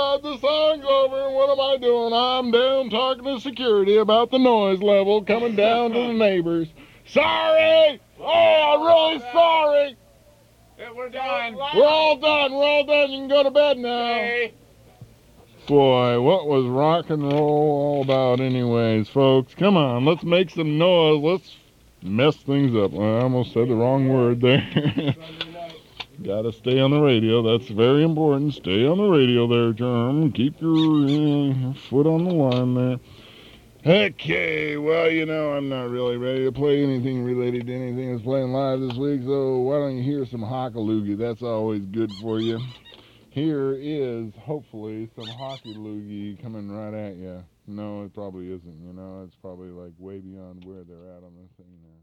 God, the song's over, and what am I doing? I'm down talking to security about the noise level coming down to the neighbors. Sorry! Oh, I'm really sorry! Yeah, we're done. We're all done. We're all done. You can go to bed now. Okay. Boy, what was rock and roll all about anyways, folks? Come on, let's make some noise. Let's mess things up. I almost said the wrong word there. Gotta stay on the radio. That's very important. Stay on the radio there, Germ. Keep your foot on the line there. Okay, well, you know, I'm not really ready to play anything related to anything that's playing live this week, so why don't you hear some Hockaloogie? That's always good for you. Here is, hopefully, some Hockey Loogie coming right at you. No, it probably isn't, you know. It's probably, like, way beyond where they're at on this thing now.